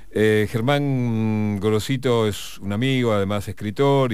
Germán Gorosito es un amigo, además escritor,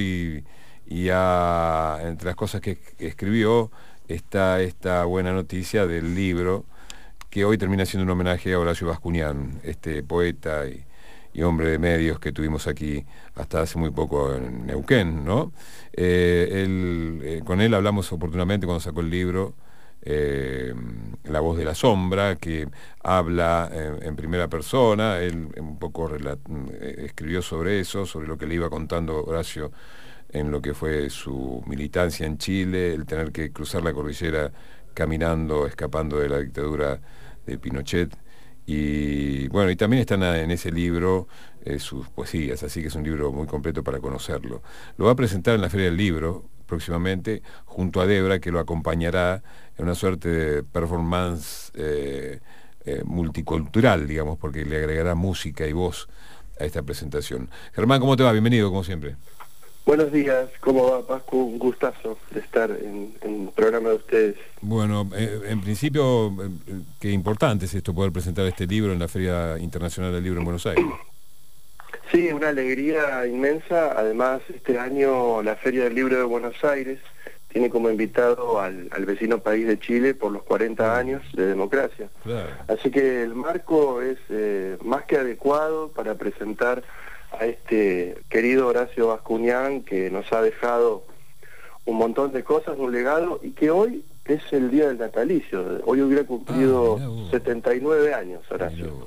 entre las cosas que escribió está esta buena noticia del libro, que hoy termina siendo un homenaje a Horacio Bascuñán, este poeta y hombre de medios que tuvimos aquí hasta hace muy poco en Neuquén, ¿no? Con él hablamos oportunamente cuando sacó el libro, La voz de la sombra, que habla en primera persona. Él un poco escribió sobre eso, sobre lo que le iba contando Horacio en lo que fue su militancia en Chile, el tener que cruzar la cordillera caminando, escapando de la dictadura de Pinochet. Y bueno, y también están en ese libro sus poesías, así que es un libro muy completo para conocerlo. Lo va a presentar en la Feria del Libro próximamente, junto a Debra, que lo acompañará en una suerte de performance multicultural, digamos, porque le agregará música y voz a esta presentación. Germán, ¿cómo te va? Bienvenido, como siempre. Buenos días, ¿cómo va, Pascu? Un gustazo de estar en el programa de ustedes. Bueno, en principio, qué importante es esto, poder presentar este libro en la Feria Internacional del Libro en Buenos Aires. Sí, una alegría inmensa. Además, este año la Feria del Libro de Buenos Aires tiene como invitado al vecino país de Chile por los 40 años de democracia. Claro. Así que el marco es más que adecuado para presentar a este querido Horacio Bascuñán, que nos ha dejado un montón de cosas, un legado, y que hoy es el día del natalicio. Hoy hubiera cumplido 79 años, Horacio.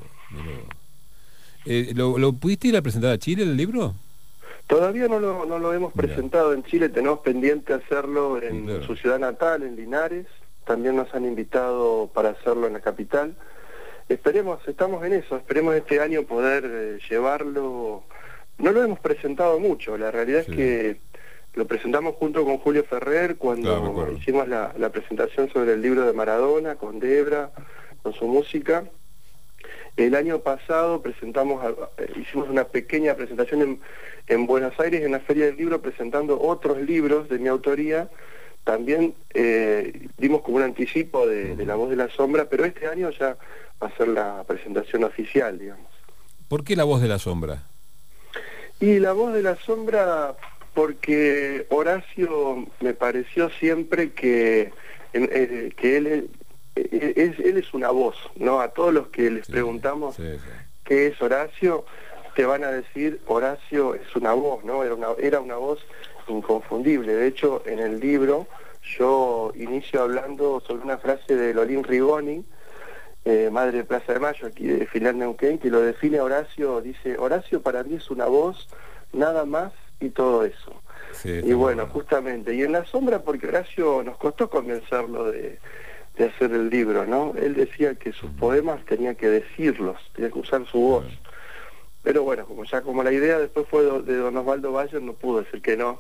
¿Lo pudiste ir a presentar a Chile, el libro? Todavía no lo hemos presentado en Chile, tenemos pendiente hacerlo en su ciudad natal, en Linares. También nos han invitado para hacerlo en la capital. Esperemos, estamos en eso, esperemos este año poder llevarlo. No lo hemos presentado mucho, la realidad es que lo presentamos junto con Julio Ferrer cuando hicimos la presentación sobre el libro de Maradona, con Debra, con su música. El año pasado hicimos una pequeña presentación en Buenos Aires, en la Feria del Libro, presentando otros libros de mi autoría. También dimos como un anticipo de La voz de la sombra, pero este año ya va a ser la presentación oficial, digamos. ¿Por qué La voz de la sombra? Y La voz de la sombra, porque Horacio me pareció siempre que él es una voz, ¿no? A todos los que les preguntamos qué es Horacio, te van a decir Horacio es una voz, ¿no? Era una voz inconfundible. De hecho, en el libro yo inicio hablando sobre una frase de Lolín Rigoni, madre de Plaza de Mayo, aquí de Filial Neuquén, que lo define a Horacio. Dice: Horacio para mí es una voz, nada más y todo eso. Y bueno, justamente, y en la sombra porque Horacio nos costó convencerlo de hacer el libro, ¿no? Él decía que sus poemas tenía que decirlos, tenía que usar su voz. Pero bueno, como la idea después fue de don Osvaldo Bayer, no pudo decir que no.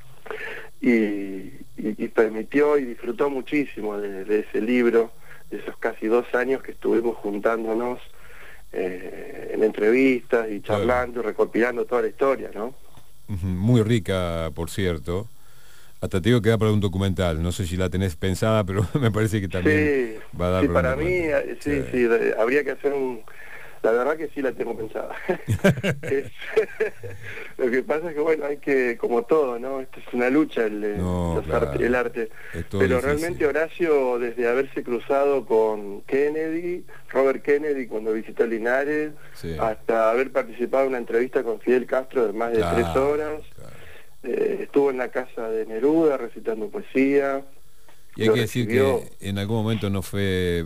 Y permitió y disfrutó muchísimo de ese libro, de esos casi 2 años que estuvimos juntándonos en entrevistas y charlando y recopilando toda la historia, ¿no? Muy rica, por cierto. Hasta te digo que da para un documental. No sé si la tenés pensada, pero me parece que también va a dar para mí, habría que hacer La verdad que sí la tengo pensada. Lo que pasa es que, bueno, hay que, como todo, ¿no? Esto es una lucha, el arte. Pero realmente Horacio, desde haberse cruzado con Robert Kennedy, cuando visitó Linares, hasta haber participado en una entrevista con Fidel Castro de más de 3 horas, estuvo en la casa de Neruda recitando poesía. Y hay que decir que en algún momento no fue,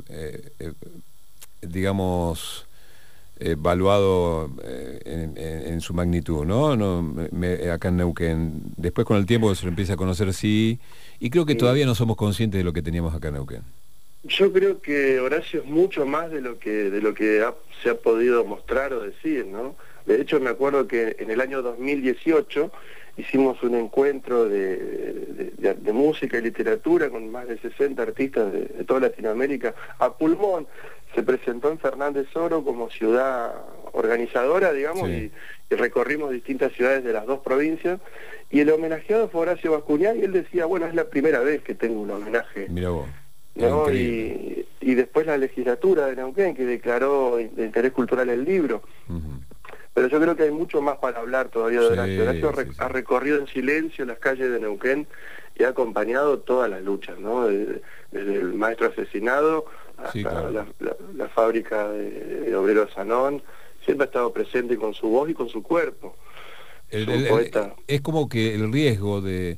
digamos, evaluado en su magnitud, ¿no? Acá en Neuquén. Después con el tiempo se lo empieza a conocer, y creo que todavía no somos conscientes de lo que teníamos acá en Neuquén. Yo creo que Horacio es mucho más de lo que se ha podido mostrar o decir, ¿no? De hecho, me acuerdo que en el año 2018 hicimos un encuentro de música y literatura con más de 60 artistas de toda Latinoamérica a pulmón. Se presentó en Fernández Oro como ciudad organizadora, digamos, y recorrimos distintas ciudades de las 2 provincias, y el homenajeado fue Horacio Bascuñán, y él decía, bueno, es la primera vez que tengo un homenaje. Mirá vos. ¿No? Y después la legislatura de Neuquén, que declaró de interés cultural el libro. pero yo creo que hay mucho más para hablar todavía de Horacio. Horacio sí. ha recorrido en silencio las calles de Neuquén y ha acompañado todas las luchas, ¿no? Desde el maestro asesinado hasta Sí, claro. la fábrica de obreros Sanón, siempre ha estado presente con su voz y con su cuerpo. Es un poeta. Es como que el riesgo de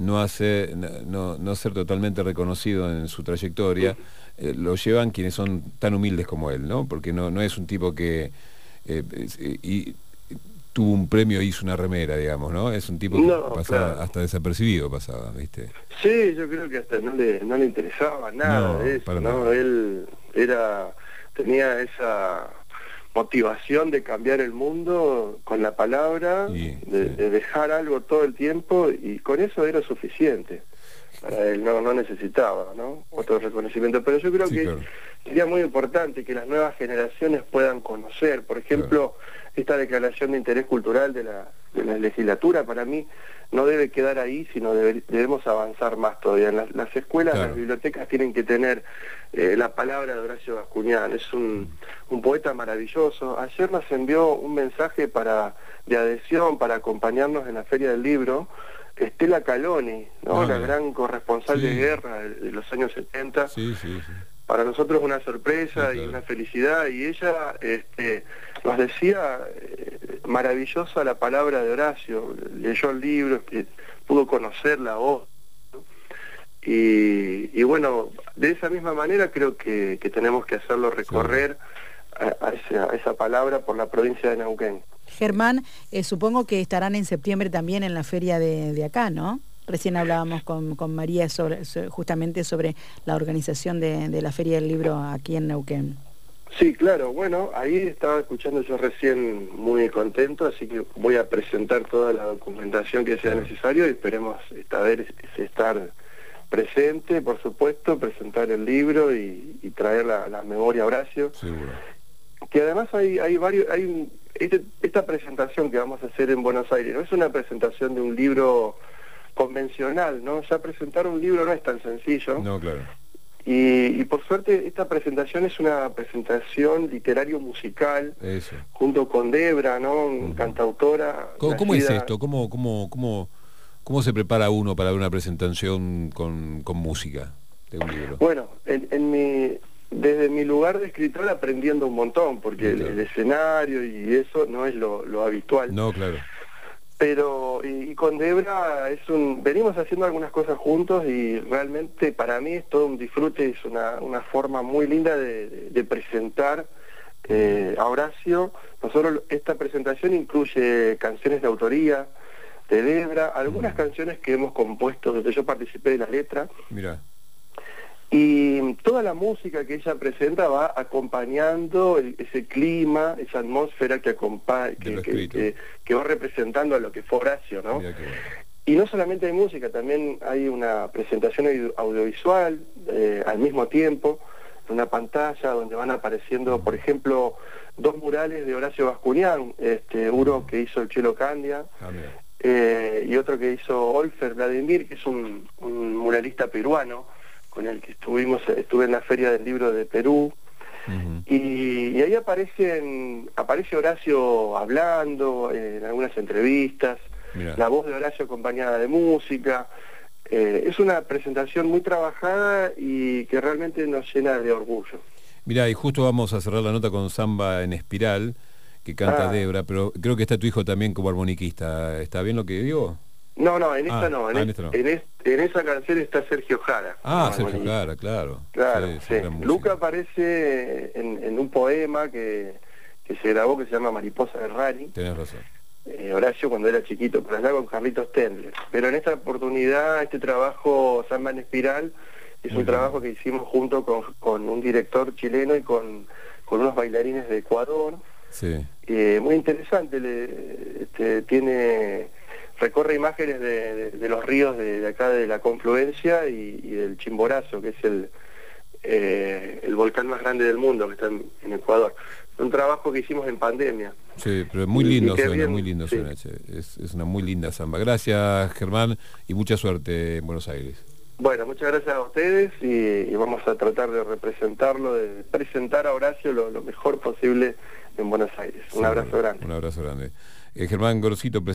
no ser totalmente reconocido en su trayectoria, lo llevan quienes son tan humildes como él, ¿no? Porque no es un tipo que tuvo un premio e hizo una remera, digamos, ¿no? Es un tipo que pasaba, claro, hasta desapercibido pasaba, ¿viste? Sí, yo creo que hasta no le interesaba nada de eso, ¿no? Nada. Él tenía esa motivación de cambiar el mundo con la palabra, de dejar algo todo el tiempo, y con eso era suficiente. Para él no necesitaba, ¿no?, otro reconocimiento. Pero yo creo que claro, sería muy importante que las nuevas generaciones puedan conocer, por ejemplo, esta declaración de interés cultural de la legislatura. Para mí no debe quedar ahí, sino debemos avanzar más todavía. En las escuelas, claro, las bibliotecas tienen que tener la palabra de Horacio Bascuñán. Es un poeta maravilloso. Ayer nos envió un mensaje de adhesión para acompañarnos en la Feria del Libro Estela Caloni, ¿no? La gran corresponsal de guerra de los años 70. Sí. Para nosotros una sorpresa, claro, y una felicidad, y ella nos decía, maravillosa la palabra de Horacio, leyó el libro, pudo conocer la voz, ¿no? Y bueno, de esa misma manera creo que tenemos que hacerlo recorrer a esa palabra por la provincia de Neuquén. Germán, supongo que estarán en septiembre también en la feria de acá, ¿no? Recién hablábamos con María justamente sobre la organización de la Feria del Libro aquí en Neuquén. Sí, claro. Bueno, ahí estaba escuchando yo recién, muy contento, así que voy a presentar toda la documentación que sea necesario y esperemos esta vez estar presente, por supuesto, presentar el libro y traer la memoria a Horacio. Seguro. Que además esta presentación que vamos a hacer en Buenos Aires no es una presentación de un libro convencional, ¿no? Ya presentar un libro no es tan sencillo. No, claro. Y por suerte esta presentación es una presentación literario-musical. Eso. Junto con Debra, ¿no? Cantautora. ¿Cómo es esto? ¿Cómo se prepara uno para una presentación con música de un libro? Bueno, desde mi lugar de escritor aprendiendo un montón, porque el escenario y eso no es lo habitual. No, claro. Pero, y con Debra venimos haciendo algunas cosas juntos y realmente para mí es todo un disfrute, es una forma muy linda de presentar a Horacio. Nosotros, esta presentación incluye canciones de autoría de Debra, algunas canciones que hemos compuesto, donde yo participé de la letra. Mira. Y toda la música que ella presenta va acompañando ese clima, esa atmósfera que va representando a lo que fue Horacio, ¿no? Bueno. Y no solamente hay música, también hay una presentación audiovisual al mismo tiempo, en una pantalla donde van apareciendo, por ejemplo, 2 murales de Horacio Bascuñán, uno que hizo el Chelo Candia, y otro que hizo Olfer Vladimir, que es un muralista peruano, con el que estuve en la Feria del Libro de Perú, y ahí aparece Horacio hablando en algunas entrevistas. Mirá. La voz de Horacio acompañada de música. Es una presentación muy trabajada y que realmente nos llena de orgullo. Mirá, y justo vamos a cerrar la nota con Samba en Espiral, que canta Debra, pero creo que está tu hijo también como armoniquista. ¿Está bien lo que digo? No, en esta no. En esa canción está Sergio Jara. Sergio Jara, claro. Claro, sí. Luca aparece en un poema que se grabó que se llama Mariposa de Rari. Tenés razón. Horacio cuando era chiquito, por allá con Carlitos Tendler. Pero en esta oportunidad, este trabajo, Samba en Espiral, es un trabajo que hicimos junto con un director chileno y con unos bailarines de Ecuador. Sí. Muy interesante, recorre imágenes de los ríos de acá de la confluencia y del Chimborazo, que es el volcán más grande del mundo, que está en Ecuador. Un trabajo que hicimos en pandemia. Sí, pero muy lindo suena, che. Es una muy linda samba. Gracias, Germán, y mucha suerte en Buenos Aires. Bueno, muchas gracias a ustedes y vamos a tratar de representarlo, de presentar a Horacio lo mejor posible en Buenos Aires. Un abrazo grande. Un abrazo grande. Germán Gorosito,